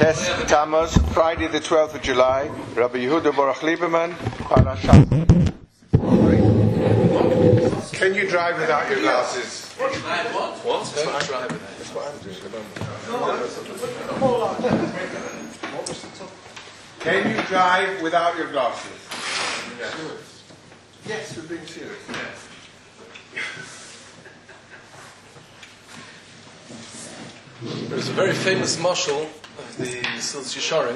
Tes Tammuz, Friday the 12th of July, Rabbi Yehuda Baruch Lieberman, Parashat. Can you drive without your glasses? What? That's what I'm doing. That's what I'm doing at the moment. Can you drive without your glasses? Yes, we're being serious. There's a very famous mashal of the Mesilas Yesharim.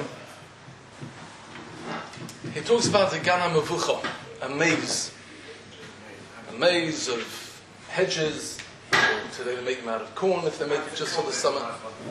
He talks about the Gana Mevucha, a maze of hedges. Today they make them out of corn if they make it just for the summer.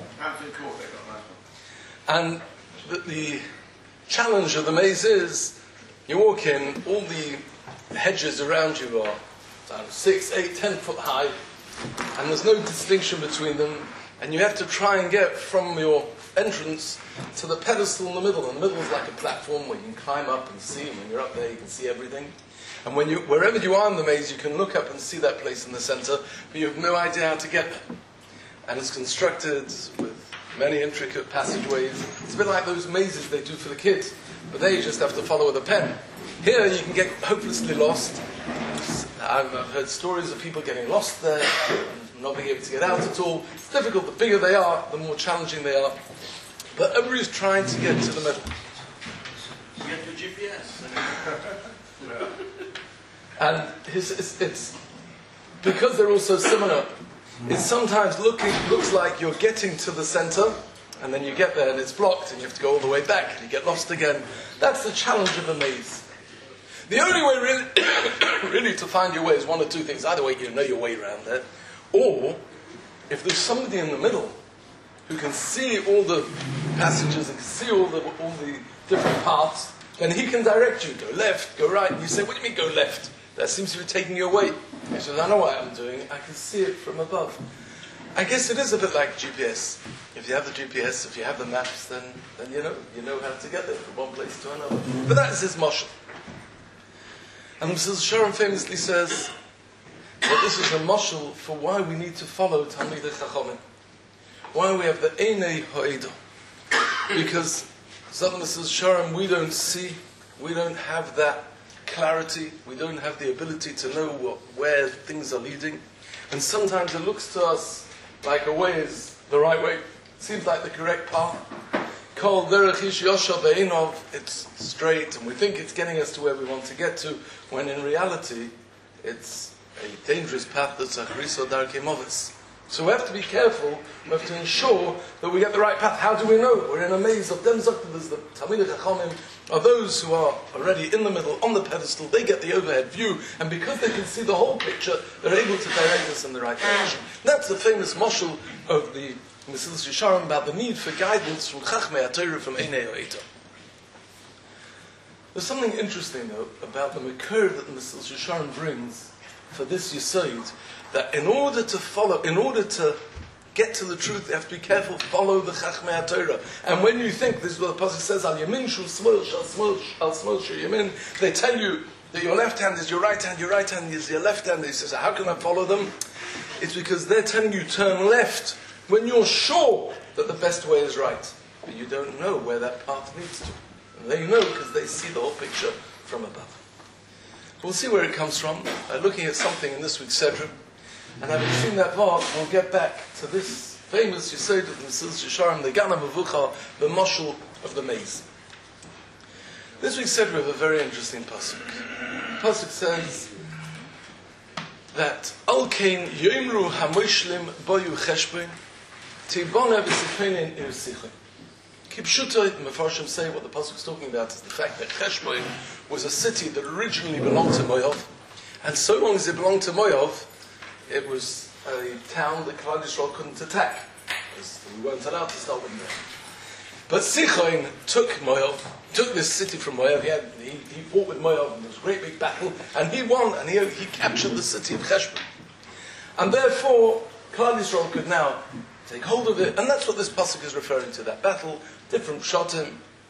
And the challenge of the maze is, you walk in, all the hedges around you are 6, 8, 10 foot high, and there's no distinction between them. And you have to try and get from your entrance to the pedestal in the middle. And the middle is like a platform where you can climb up and see. And when you're up there, you can see everything. And wherever you are in the maze, you can look up and see that place in the center, but you have no idea how to get there. And it's constructed with many intricate passageways. It's a bit like those mazes they do for the kids, but there you just have to follow with a pen. Here you can get hopelessly lost. I've heard stories of people getting lost there, not being able to get out at all. It's difficult. The bigger they are, the more challenging they are. But everybody's trying to get to the middle. You get your GPS. And it's because they're all so similar, it sometimes looks like you're getting to the center, and then you get there and it's blocked, and you have to go all the way back, and you get lost again. That's the challenge of a maze. The only way really to find your way is one of two things. Either way, you know your way around there, or if there's somebody in the middle who can see all the passages and can see all the different paths, then he can direct you. Go left, go right. And you say, what do you mean go left? That seems to be taking you away. He says, I know what I'm doing. I can see it from above. I guess it is a bit like GPS. If you have the GPS, if you have the maps, then you know how to get there from one place to another. But that is his mashal. And Mesilas Yesharim famously says that this is a mashal for why we need to follow Talmidei Chachamim. Why we have the Einei Ha'edah. Because some Mesilas Yesharim we don't see, we don't have that clarity, we don't have the ability to know where things are leading. And sometimes it looks to us like a way is the right way. It seems like the correct path. Kol derech ish yosher be'einov, it's straight, and we think it's getting us to where we want to get to, when in reality, it's a dangerous path that's achrisa darkei moves. So we have to be careful, we have to ensure that we get the right path. How do we know? We're in a maze of them Zakhtavas, the Talmidei Chachamim, are those who are already in the middle, on the pedestal, they get the overhead view, and because they can see the whole picture, they're able to direct us in the right direction. That's the famous mashal of the Mesilas Yesharim about the need for guidance from Chachmei HaTorah, from Einei Ha'edah. There's something interesting though about the Makor that the Mesilas Yesharim brings for this Yesod, that in order to get to the truth, you have to be careful, follow the Chachmei HaTorah. And when you think, this is what the Pasuk says, Al Yamin Shul Smol Shal Yamin, they tell you that your left hand is your right hand is your left hand. He says, how can I follow them? It's because they're telling you turn left when you're sure that the best way is right. But you don't know where that path leads to. And they know because they see the whole picture from above. We'll see where it comes from by looking at something in this week's Sedra. And having seen that part, we'll get back to this famous Yesod of the Mesilas Yesharim, the Gana Mevucha, the mashal of the maze. This week's Sedra have a very interesting pasuk. The pasuk says that Al Kain Yomru Hamoshlim Boyu Cheshbon Tibona V'Sifein Irsichim. Kipshuta, the Mefarshim say what the pasuk is talking about is the fact that Cheshbon was a city that originally belonged to Moav, and so long as it belonged to Moav, it was a town that Klal Yisrael couldn't attack, because we weren't allowed to start with them. But Sichon took this city from Moav. He fought with Moav, and there was a great big battle, and he won, and he captured the city of Cheshbon. And therefore, Klal Yisrael could now take hold of it, and that's what this pasuk is referring to, that battle. Different pshatim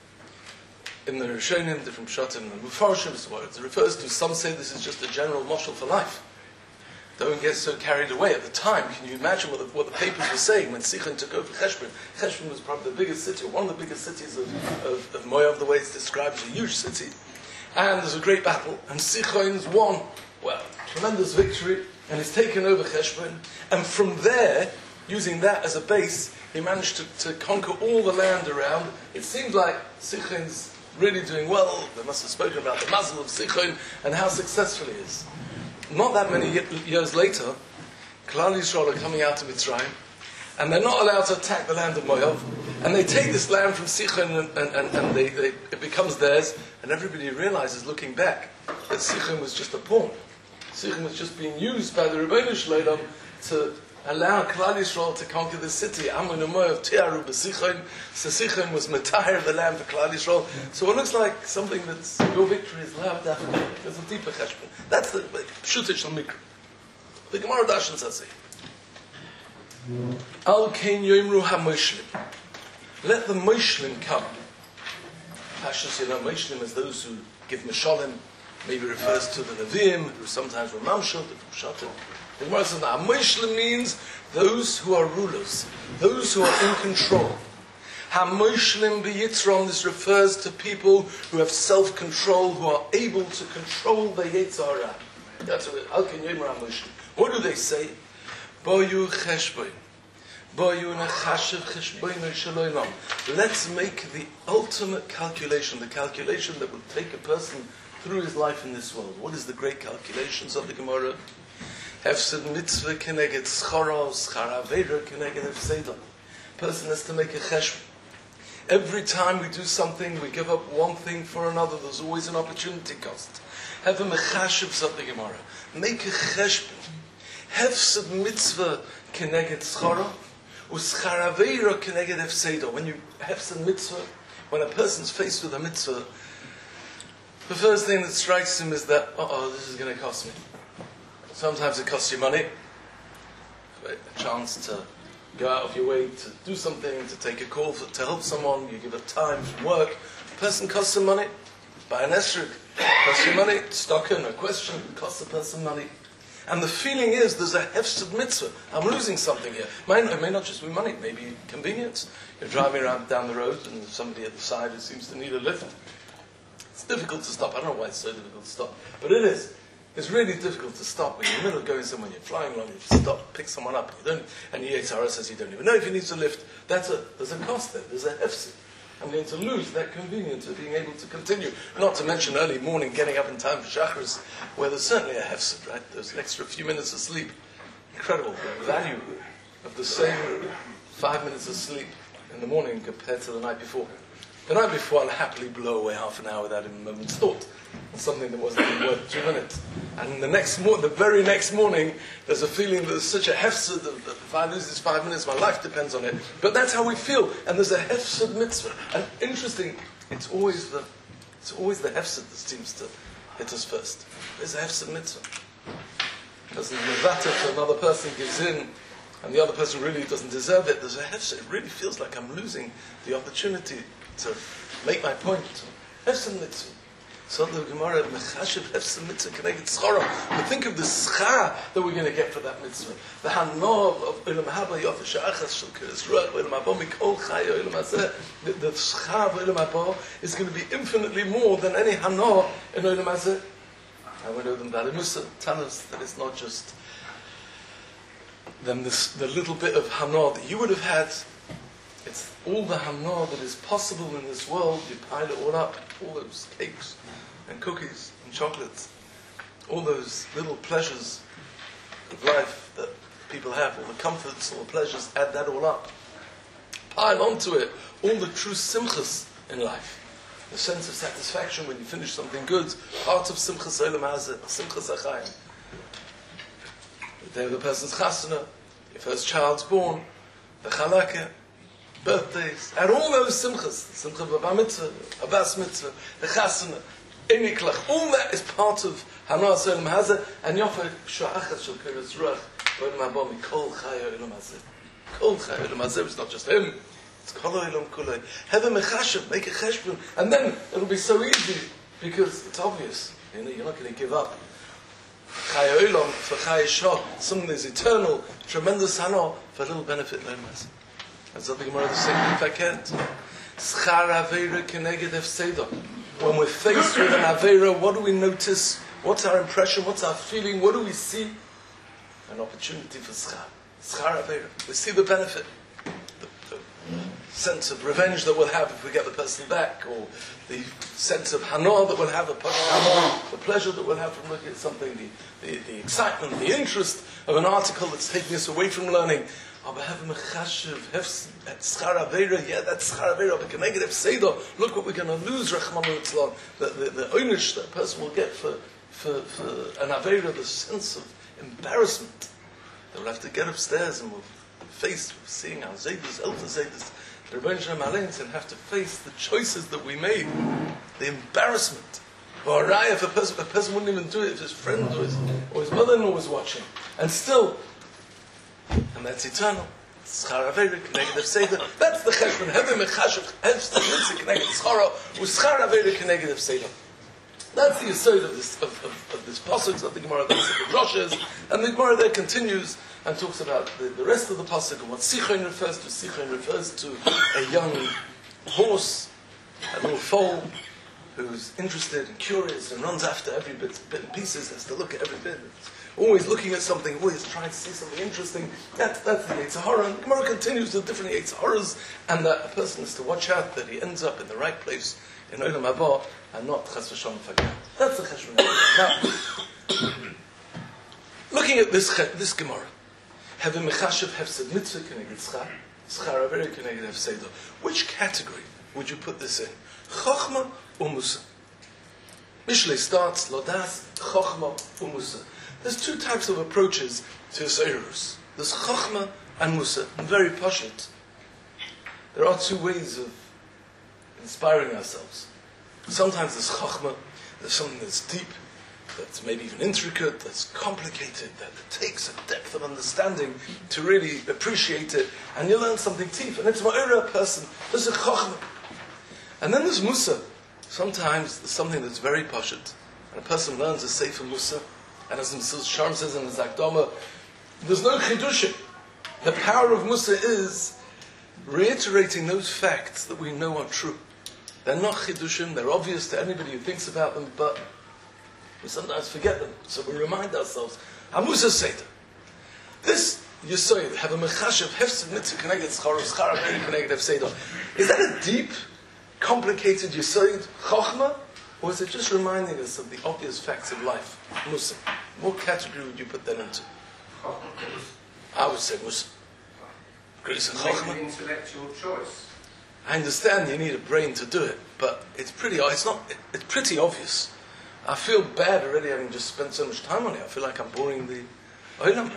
in the Rishonim, different pshatim in the Mefarshim, is what it refers to. Some say this is just a general mashal for life. don't get so carried away. At the time, can you imagine what the papers were saying when Sichon took over Cheshbon? Cheshbon was probably the biggest city, one of the biggest cities of Moav, the way it's described, as a huge city. And there's a great battle, and Sichon's won. Well, tremendous victory, and he's taken over Cheshbon. And from there, using that as a base, he managed to conquer all the land around. It seemed like Sichon's really doing well. They must have spoken about the mazel of Sichon and how successful he is. Not that many years later, Klal Yisrael are coming out of Mitzrayim, and they're not allowed to attack the land of Moav, and they take this land from Sichon, and it becomes theirs, and everybody realizes, looking back, that Sichon was just a pawn. Sichon was just being used by the Rebbeinu Shleilam to allow Klal Yisrael to conquer the city. Ammon and Moav tiaru b'Sichon. So Sichon was matahir the land for Klal Yisrael. So it looks like something that's your victory is loud. There's a deeper cheshbon. That's the pshutish mikra. The Gemara Dashan says it. Al kein yoimru ha-moshlim. Let the moshlim come. Pashas, moshlim is those who give mishalim. Maybe refers to the Nevi'im, who sometimes were mamshot, pshatim. The Gemara says that ha-moshlim means those who are rulers, those who are in control. Ha-moshlim b'yitron, this refers to people who have self-control, who are able to control the Yetzer Hara. That's what Al Ken Yomer ha-moshlim. What do they say? Boyu cheshboin. Boyu nechashev cheshboinu shaloilam. Let's make the ultimate calculation, the calculation that will take a person through his life in this world. What is the great calculations of the Gemara? Hefsed mitzvah keneged schara, schara avera keneged hefseda. Person has to make a cheshbon. Every time we do something, we give up one thing for another. There's always an opportunity cost. Have a mechashev, said the Gemara. Make a cheshbon. Hefsed mitzvah keneged schara, uschara avera keneged hefseda. When you hefsed mitzvah, when a person's faced with a mitzvah, the first thing that strikes him is that, this is going to cost me. Sometimes it costs you money, a chance to go out of your way to do something, to take a call, to help someone, you give up time from work. A person costs some money. Buy an esrog, costs you money. Stocken, a question, costs a person money. And the feeling is there's a hefsed mitzvah. I'm losing something here. It may not just be money, maybe convenience. You're driving around down the road and there's somebody at the side who seems to need a lift. It's difficult to stop. I don't know why it's so difficult to stop, but it is. It's really difficult to stop when you're in the middle of going somewhere, you're flying along, you stop, pick someone up, and the Yetzer Hara says you don't even know if he needs a lift. There's a cost there, there's a hefsed. I'm going to lose that convenience of being able to continue. Not to mention early morning, getting up in time for Shachris, where there's certainly a hefsed, right? There's an extra few minutes of sleep. Incredible, the value of the same 5 minutes of sleep in the morning compared to the night before. The night before, I'll happily blow away half an hour without even a moment's thought on something that wasn't even worth 2 minutes. And the very next morning, there's a feeling that there's such a hefsed that if I lose these 5 minutes, my life depends on it. But that's how we feel. And there's a hefsed mitzvah. And interesting, it's always the hefsed that seems to hit us first. There's a hefsed mitzvah. Because the mevata to another person gives in, and the other person really doesn't deserve it. There's a hefsed. It really feels like I'm losing the opportunity to make my point. Hefsed mitzvah. So the Gemara, mechashev hefsed mitzvah keneged schara. But think of the schara that we're going to get for that mitzvah. The hanov of olam haba yofa she'achas shel kiris ruach olam haba mikol chaya olam hazeh. The schara of olam haba is going to be infinitely more than any hanov in olam hazeh. And we know them Bali Musa tell us that it's not just the little bit of hanov that you would have had. It's all the hana that is possible in this world. You pile it all up, all those cakes and cookies and chocolates, all those little pleasures of life that people have, all the comforts, all the pleasures, add that all up. Pile onto it all the true simchas in life. The sense of satisfaction when you finish something good, part of simchas olam hazeh, simchas achayim. The day of the person's chasana, your first child's born, the chalakah, birthdays, and all those simchas, the simcha of a bar mitzvah, a bas mitzvah, the chasana, iniklach, all that is part of hanas olam hazeh, and yofa sha'achas shel kiris ruach, olam haba mikol chaya olam hazeh. Kol chaya olam hazeh is not just him, it's kol olam kulei. Have a mechashev, make a cheshbon, and then it'll be so easy, because it's obvious, you're not going to give up Chai Olam, for Chai Shah, something that's eternal, tremendous hana, for a little benefit, no matter. That's what the Gemara is saying in Faket. Schar Aveira Keneged Efseda. When we're faced with an Aveira, what do we notice? What's our impression? What's our feeling? What do we see? An opportunity for Schar. Schar Aveira. We see the benefit. The sense of revenge that we'll have if we get the person back, or the sense of hana that we'll have, the pleasure that we'll have from looking at something, the excitement, the interest of an article that's taking us away from learning. Look what we're going to lose, Rachmanu Litzlan. The oynish that a person will get for an Aveira, the sense of embarrassment. They will have to get upstairs and will face seeing our Zaydas, Elder Zaydas, the Rebbeinu Shalom Aleinu, and have to face the choices that we made, the embarrassment. Or if a person wouldn't even do it if his friend or his mother-in-law was watching. And still, and that's eternal. Schar Aveira Keneged Efseda. That's the cheshbon. Heavy mechashav hefsed mitzvah Keneged Schara. U'schar Aveira Keneged Efseda. That's the aside of this pasuk that the Gemara thinks of the droshes, and the Gemara there continues and talks about the rest of the pasuk and what Sichon refers to. Sichon refers to a young horse, a little foal, who's interested and curious and runs after every bit and pieces, has to look at every bit. Always looking at something, always trying to see something interesting. That's the Yetzer Hara. And the Gemara continues with different Yetzer Haras, and that a person is to watch out that he ends up in the right place in Olam Haba and not Chas v'Shalom Fakir. That's the Cheshbon. Now, looking at this Gemara, Heavy Mechashav Hefsed Mitzvah Keneged Schar, Schar Aveira Keneged Hefseda. Which category would you put this in? Chochma or Musa? Mishlei starts Lodas Chochma or Musa. There's two types of approaches to Seirus. There's Chochma and Musa, and very pashut. There are two ways of inspiring ourselves. Sometimes there's Chochma, there's something that's deep, that's maybe even intricate, that's complicated, that it takes a depth of understanding to really appreciate it, and you learn something deep, and it's Ma'ira person. There's a Chochma. And then there's Musa. Sometimes there's something that's very pashut, and a person learns a Sefer Musa, and as Mesilas Yesharim says in the Zakdama, there's no chidushim. The power of Musa is reiterating those facts that we know are true. They're not chidushim, they're obvious to anybody who thinks about them, but we sometimes forget them. So we remind ourselves, HaMusa Seder. This Yesod, have a mechashav hefsed mitzvah Keneged Schar Schar Aveira Keneged Efseda. Is that a deep, complicated Yesod, Chochma? Or is it just reminding us of the obvious facts of life? Musa. What category would you put that into? I would say Musa. Grace and Chochma. Make an intellectual choice. I understand you need a brain to do it, but it's pretty obvious. I feel bad already having just spent so much time on it. I feel like I'm boring the Olam.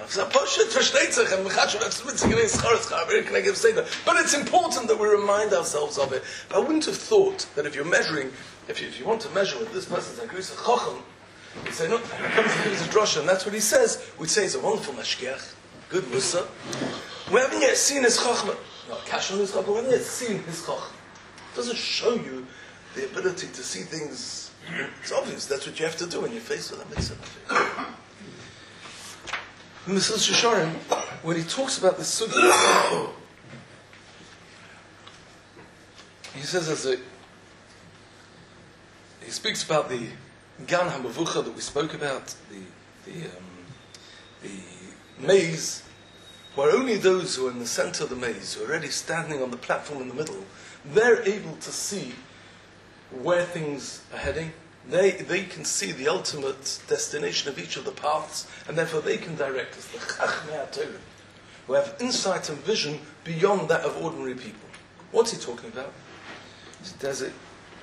But it's important that we remind ourselves of it. But I wouldn't have thought that if you're measuring, if you want to measure with this person's Agrisa Chochem, you'd say, no, he comes to give us a drosha, and that's what he says. We'd say he's a wonderful mashgiach, good Musa. We haven't yet seen his Chochmah. No, Kash on his Chochmah, we haven't yet seen his Chochmah. It doesn't show you the ability to see things. It's obvious, that's what you have to do when you're faced with a mitzvah. Mesilas Yesharim, when he talks about this sugya, he says he speaks about the Gan HaMavucha that we spoke about, the maze, where only those who are in the center of the maze, who are already standing on the platform in the middle, they're able to see where things are heading. They can see the ultimate destination of each of the paths, and therefore they can direct us, the Chachmei HaTorah, who have insight and vision beyond that of ordinary people. What's he talking about? Does it?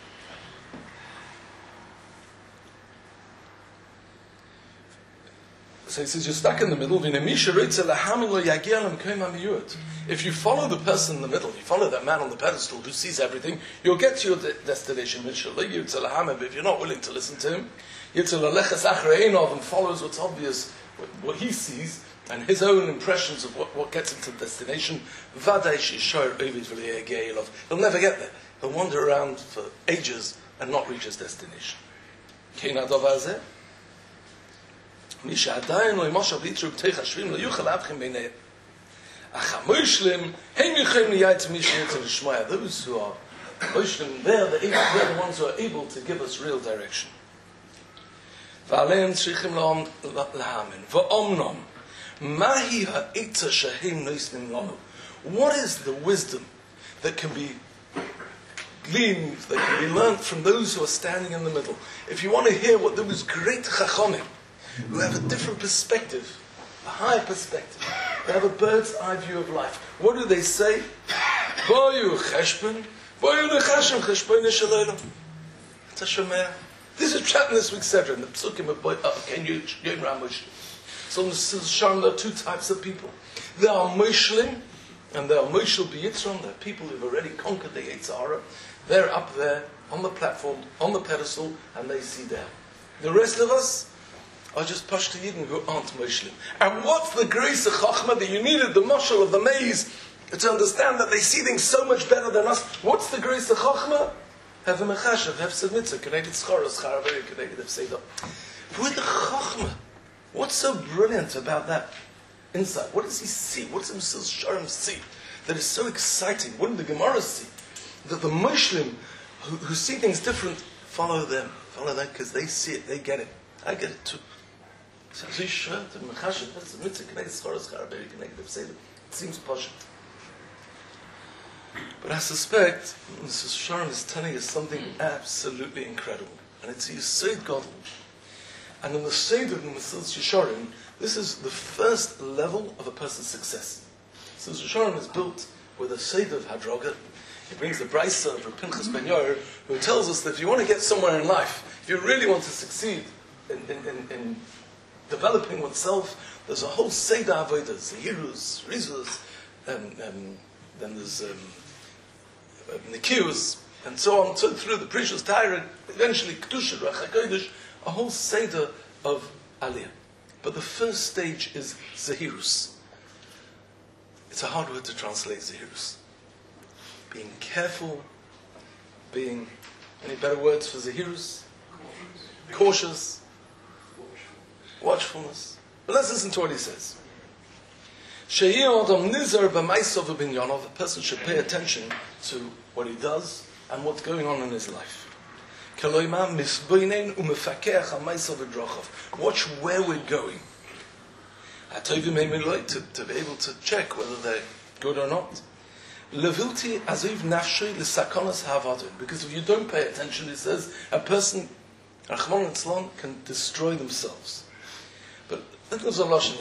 So he says, you're stuck in the middle. If you follow the person in the middle, you follow that man on the pedestal who sees everything, you'll get to your destination. But if you're not willing to listen to him, and follows what's obvious, what he sees, and his own impressions of what gets him to the destination, he'll never get there. He'll wander around for ages and not reach his destination. Misha Adayin lo Moshe Vitru B'Teich Hashvim lo Yuchal Avchem B'nei Achamoshlim Hein Yuchem Liyayt Misha Yitzim Shmoya. Those who are Moshlim, they're the ones who are able to give us real direction. V'aleim tzrichim lahamin v'omnom mahi ha'itza shehem noisnim lanu. What is the wisdom that can be gleaned, that can be learned from those who are standing in the middle? If you want to hear what those great chachamim, who have a different perspective, a higher perspective, they have a bird's eye view of life. What do they say? Boyu cheshbon, boyu lechashem cheshbon shaleinu. Tashomeh. This is Pshat in this week's Seder, in the Psukim of Ken Yom Ramosh. So in the Sharm, there are two types of people. There are Moshlim, and there are Moshel B'Yitzron. There are people who've already conquered the Yitzhara. They're up there, on the platform, on the pedestal, and they see down. The rest of us are just Pashto Yidden who aren't Moshlim. And what's the grace of Chachma that you needed the mashal of the maze to understand that they see things so much better than us? What's the grace of Chachma? Have a mechashav, have submitzah, connected schara, very connected seder. With the chachma, what's so brilliant about that insight? What does he see? What does Mesilas Yesharim see that is so exciting? What did the Gemara see? That the Moshlim who see things different follow them because they see it, they get it. I get it too. So mechashav, have submitzah, connected schara, very connected seder. It seems posh. But I suspect Mrs. Sharm is telling us something absolutely incredible. And it's Yesod Gadol. And in the Seder of Mesilas Yesharim, this is the first level of a person's success. Mesilas Yesharim is built with a Seder of Hadroga. He brings the Brisa of Pinchas Ben Yair, who tells us that if you want to get somewhere in life, if you really want to succeed in developing oneself, there's a whole Seder Avodah, Zehirus, Rizus, then there's Nikiyus, and so on, so through the Precious Torah, eventually Kedusha, Ruach HaKodesh, a whole Seder of Aliyah. But the first stage is Zehirus. It's a hard word to translate, Zehirus. Being careful, being, any better words for Zehirus? Cautious, watchfulness. But let's listen to what he says. A person should pay attention to what he does and what's going on in his life. Watch where we're going. To be able to check whether they're good or not. Because if you don't pay attention, it says a person can destroy themselves. But that goes on Lashon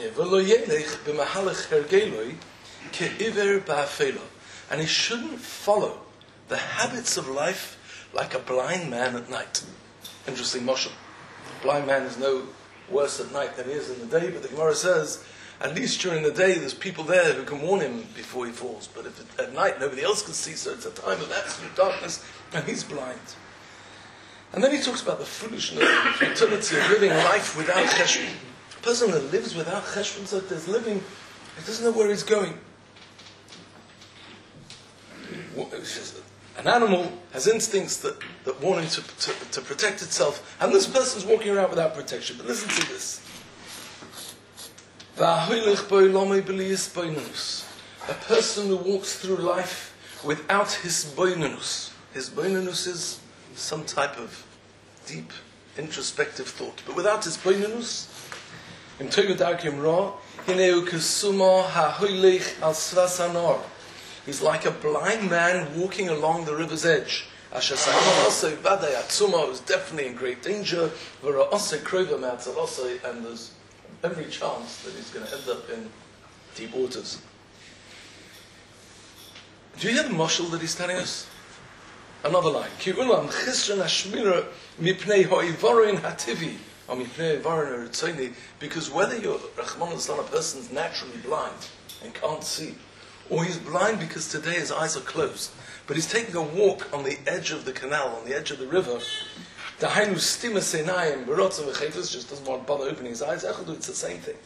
here. And he shouldn't follow the habits of life like a blind man at night. Interesting mashal. A blind man is no worse at night than he is in the day, but the Gemara says, at least during the day there's people there who can warn him before he falls. But if at night nobody else can see, so it's a time of absolute darkness, and he's blind. And then he talks about the foolishness and futility of living life without cheshbon. A person that lives without cheshbon, so there's living, he doesn't know where he's going. An animal has instincts that warn him to protect itself, and this person's walking around without protection. But listen to this. A person who walks through life without his boinanus. His boinanus is some type of deep, introspective thought. But without his boinanus, he's like a blind man walking along the river's edge. Is definitely in great danger. And there's every chance that he's going to end up in deep waters. Do you hear the mashal that he's telling us? Another line. Because whether you're Rahman al-Islam, a person's naturally blind and can't see, or he's blind because today his eyes are closed, but he's taking a walk on the edge of the canal, on the edge of the river, just doesn't want to bother opening his eyes, it's the same thing.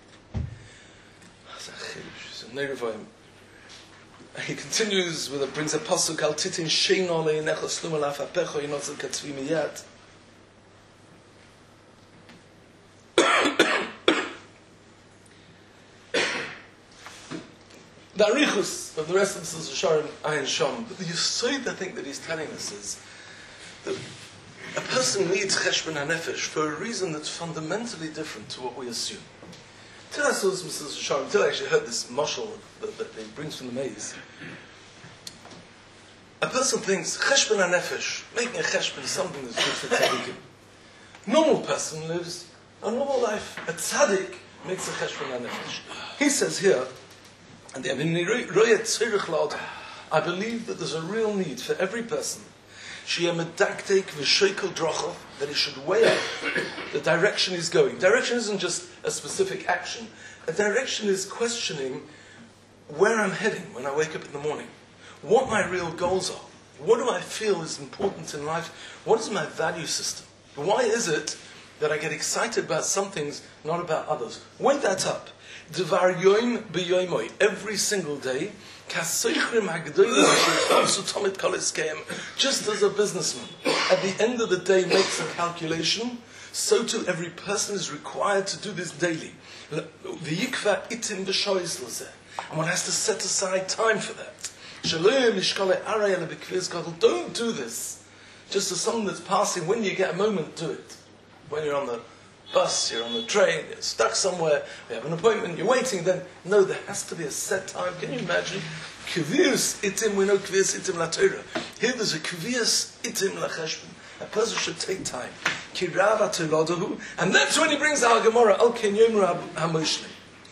He continues with brings a pasuk al titin sheino leinecha slum alaf apecho yinotzel katzvi miyad. The arichus of the rest of the Sharon Ayin Shom, but the yesod I think that he's telling us is that a person needs cheshbon hanefesh for a reason that's fundamentally different to what we assume. Till I saw this Mrs. Sharon, till I actually heard this mashal that he brings from the maze, a person thinks cheshbon hanefesh, making a cheshbon is something that's good for tzaddikim. Normal person lives a normal life. A tzaddik makes a cheshbon hanefesh. He says here, and I believe that there's a real need for every person that he should weigh up the direction he's going. Direction isn't just a specific action. A direction is questioning where I'm heading when I wake up in the morning. What my real goals are. What do I feel is important in life? What is my value system? Why is it that I get excited about some things, not about others? Weigh that up. Dvar yoim b'yoimoy, every single day, just as a businessman at the end of the day makes a calculation, so too every person is required to do this daily. And one has to set aside time for that. Don't do this just as something that's passing. When you get a moment, do it. When you're on the bus, you're on the train, you're stuck somewhere, you have an appointment, you're waiting, then no, there has to be a set time. Can you imagine? Kvius itim, we know kvius itim la Torah. Here there's a kvius itim la cheshbon. A person should take time. Kirava telodahu, and that's when he brings the Gemara, al kenyom rab ha-moshlim.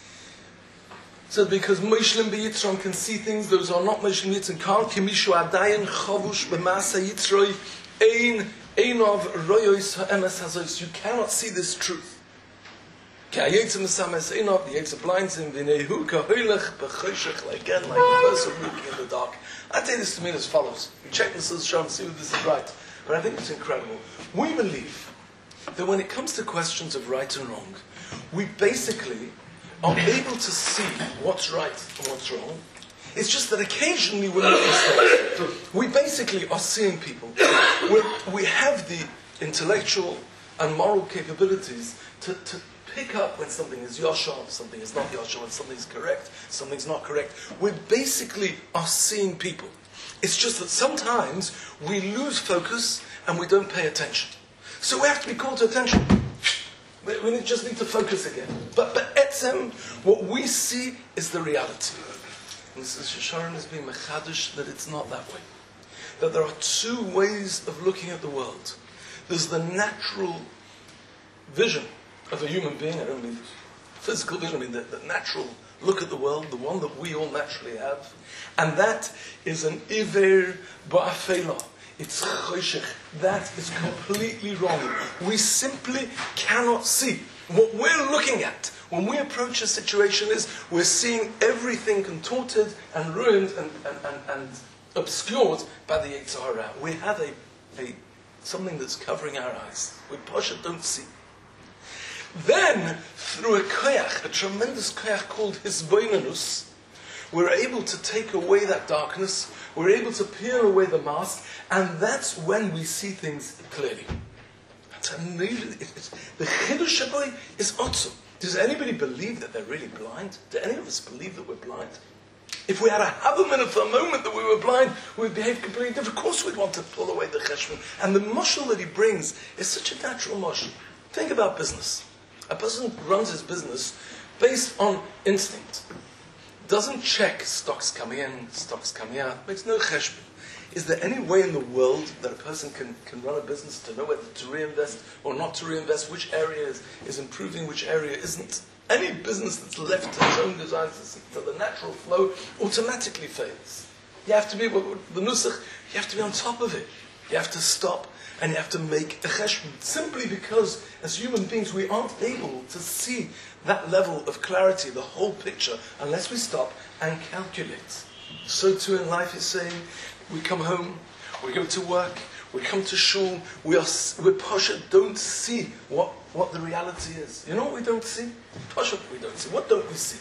So because moshlim b'yitzron can see things, those are not moshlim b'yitzron can't. Kimishu adayin chavush b'masa yitzroi ein Einov royois ha'emes hazois. You cannot see this truth. The Yetzer blinds him. Again, like a person looking in the dark. I take this to mean as follows. We check this as Shah and see if this is right. But I think it's incredible. We believe that when it comes to questions of right and wrong, we basically are able to see what's right and what's wrong. It's just that occasionally we're making mistakes. We basically are seeing people. We have the intellectual and moral capabilities to pick up when something is yashar, something is not yashar, when something's correct, something's not correct. We basically are seeing people. It's just that sometimes we lose focus and we don't pay attention. So we have to be called to attention. We just need to focus again. But etzem, what we see is the reality. Mrs. Sharon has been mechadish that it's not that way. That there are two ways of looking at the world. There's the natural vision of a human being. I don't mean physical vision, I mean the natural look at the world, the one that we all naturally have. And that is an iver ba'afela. It's choshech. That is completely wrong. We simply cannot see. What we're looking at when we approach a situation is we're seeing everything contorted and ruined and obscured by the Yetzer Hara. We have something that's covering our eyes. We Pasha don't see. Then, through a koyach, a tremendous koyach called Hisboinanus, we're able to take away that darkness, we're able to peel away the mask, and that's when we see things clearly. The Chidush Shaboy is awesome. Does anybody believe that they're really blind? Do any of us believe that we're blind? If we had a minute for a moment that we were blind, we'd behave completely different. Of course we'd want to pull away the cheshbon. And the mashal that he brings is such a natural mashal. Think about business. A person runs his business based on instinct. Doesn't check stocks coming in, stocks coming out. Makes no cheshbon. Is there any way in the world that a person can run a business to know whether to reinvest or not to reinvest, which area is improving, which area isn't? Any business that's left to its own designs, to the natural flow, automatically fails. You have to be, the nusach, you have to be on top of it. You have to stop and you have to make a cheshbon. Simply because, as human beings, we aren't able to see that level of clarity, the whole picture, unless we stop and calculate. So too in life, he's saying, we come home, we go to work, we come to shul, we're pasha, don't see what the reality is. You know what we don't see? Pasha, we don't see. What don't we see?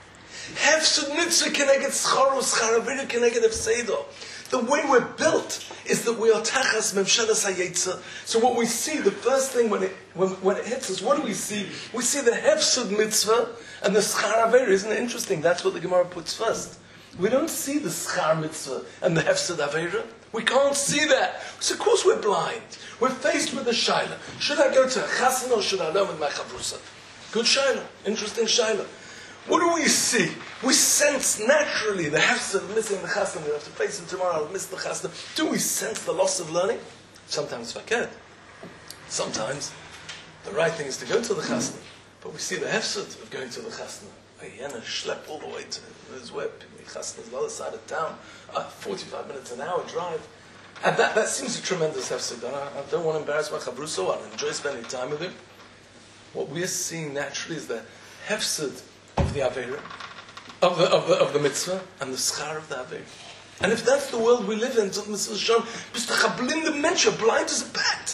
The way we're built is that we are tachas memshelas hayetzer. So what we see, the first thing when it hits us, what do we see? We see the hefsud mitzvah and the schar avera. Isn't it interesting? That's what the Gemara puts first. We don't see the schar mitzvah and the hefsed aveira. We can't see that. So of course we're blind. We're faced with the shaila. Should I go to a chasana or should I learn with my chavrusa? Good shaila. Interesting shaila. What do we see? We sense naturally the hefsed of missing the chasana. We have to face him tomorrow. I'll miss the chasana. Do we sense the loss of learning? Sometimes faked. Sometimes the right thing is to go to the chasana. But we see the hefsed of going to the chasana. Yana schlep all the way to his web. Chasana is the other side of town. 45 minutes an hour drive. And that seems a tremendous hefsed. I don't want to embarrass my chavruso. I'll enjoy spending time with him. What we're seeing naturally is the hefsed of the aveira, of the mitzvah, and the schar of the aveira. And if that's the world we live in, blind as a bat.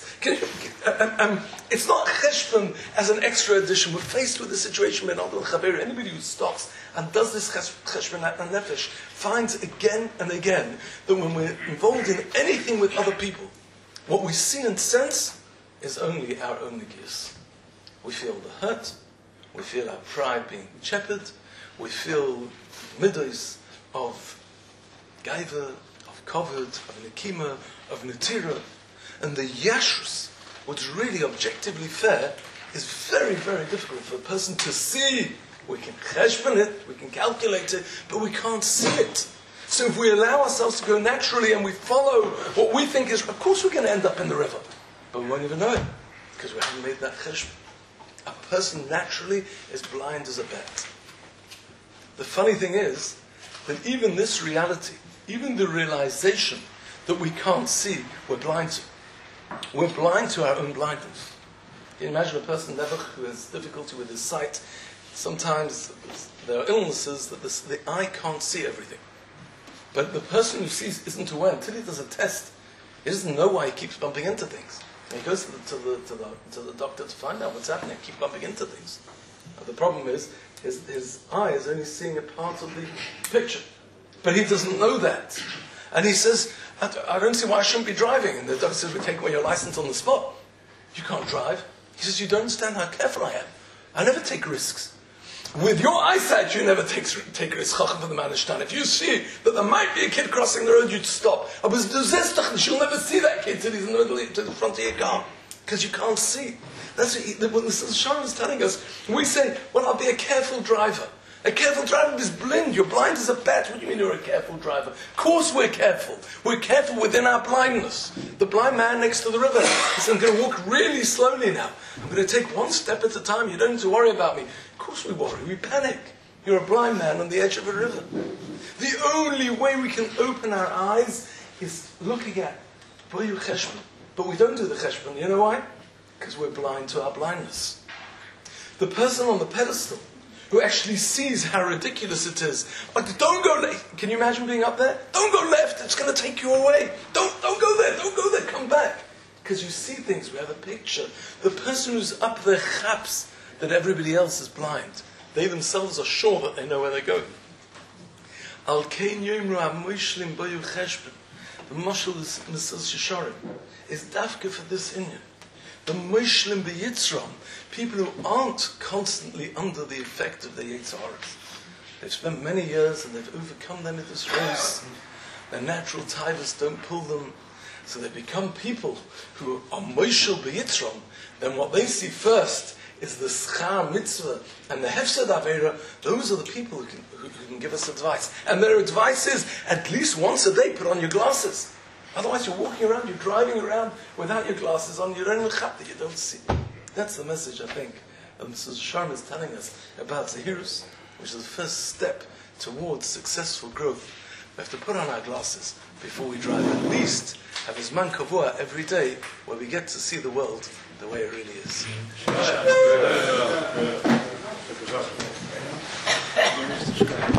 It's not cheshbon as an extra addition. We're faced with the situation when anybody who stops and does this cheshbon nefesh finds again and again that when we're involved in anything with other people, what we see and sense is only our own negias. We feel the hurt, we feel our pride being chepered, we feel midos of gaiva, of kovod, of nekima, of netira, and the yashrus, what's really objectively fair, is very, very difficult for a person to see. We can cheshbon it, we can calculate it, but we can't see it. So if we allow ourselves to go naturally and we follow what we think is, of course we're going to end up in the river, but we won't even know it, because we haven't made that cheshbon. A person naturally is blind as a bat. The funny thing is that even this reality, even the realization that we can't see, we're blind to. We're blind to our own blindness. Can you imagine a person who has difficulty with his sight? Sometimes there are illnesses that the eye can't see everything. But the person who sees isn't aware until he does a test. He doesn't know why he keeps bumping into things. And he goes to the doctor to find out what's happening. Keep bumping into things. And the problem is his eye is only seeing a part of the picture. But he doesn't know that. And he says, I don't see why I shouldn't be driving. And the doctor says, we take away your license on the spot. You can't drive. He says, you don't understand how careful I am. I never take risks. With your eyesight, you never take risks. For the Manishtan. If you see that there might be a kid crossing the road, you'd stop. You'll never see that kid till he's in the middle, to the front of your car. Because you can't see. That's what Mrs. Sharon is telling us. We say, well, I'll be a careful driver. A careful driver is blind. You're blind as a bat. What do you mean you're a careful driver? Of course we're careful. We're careful within our blindness. The blind man next to the river says, I'm going to walk really slowly now. I'm going to take one step at a time. You don't need to worry about me. Of course we worry. We panic. You're a blind man on the edge of a river. The only way we can open our eyes is looking at Boyu Cheshbon. But we don't do the Cheshbon. You know why? Because we're blind to our blindness. The person on the pedestal who actually sees how ridiculous it is. But don't go left. Can you imagine being up there? Don't go left. It's going to take you away. Don't go there. Don't go there. Come back. Because you see things. We have a picture. The person who's up there chaps that everybody else is blind. They themselves are sure that they know where they're going. Al kein yomru ha-moishlim boyu cheshbon. The mashal is Mrs. Shisharim. Is dafka for this inyan. The moishlim beyitzram. People who aren't constantly under the effect of the Yetzaras. They've spent many years and they've overcome them in this race. Their natural tivus don't pull them. So they become people who are moishel beyitzram. Then what they see first is the schar mitzvah and the hefsed aveira. Those are the people who can give us advice. And their advice is, at least once a day, put on your glasses. Otherwise you're walking around, you're driving around without your glasses on, you're in a chat that you don't see. That's the message, I think, that Mrs. Sharma is telling us about Zahirus, which is the first step towards successful growth. We have to put on our glasses before we drive. At least have Zman Kavua every day where we get to see the world the way it really is.